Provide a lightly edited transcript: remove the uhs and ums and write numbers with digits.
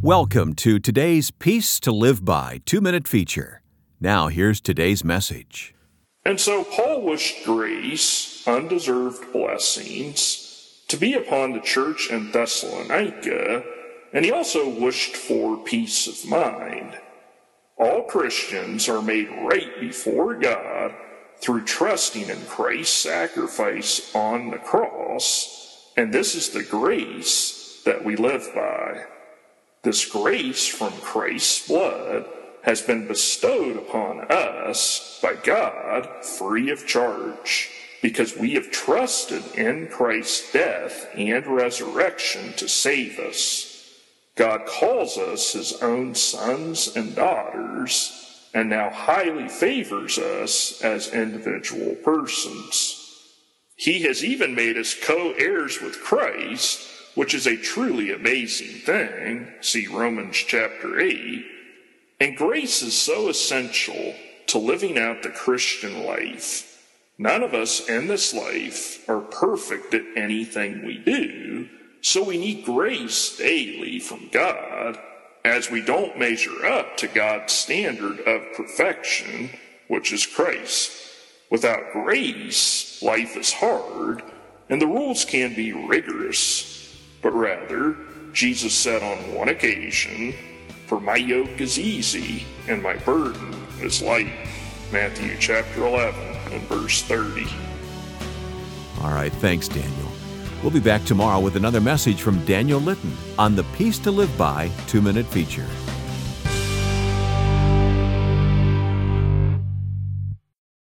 Welcome to today's Peace to Live By 2-minute feature. Now here's today's message. And so Paul wished grace, undeserved blessings, to be upon the church in Thessalonica, and he also wished for peace of mind. All Christians are made right before God through trusting in Christ's sacrifice on the cross, and this is the grace that we live by. This grace from Christ's blood has been bestowed upon us by God free of charge, because we have trusted in Christ's death and resurrection to save us. God calls us his own sons and daughters, and now highly favors us as individual persons. He has even made us co-heirs with Christ, which is a truly amazing thing. See Romans chapter 8. And grace is so essential to living out the Christian life. None of us in this life are perfect at anything we do, so we need grace daily from God, as we don't measure up to God's standard of perfection, which is Christ. Without grace, life is hard, and the rules can be rigorous. But rather, Jesus said on one occasion, "For my yoke is easy, and my burden is light." Matthew chapter 11 and verse 30. All right, thanks, Daniel. We'll be back tomorrow with another message from Daniel Litton on the Peace to Live By 2-minute feature.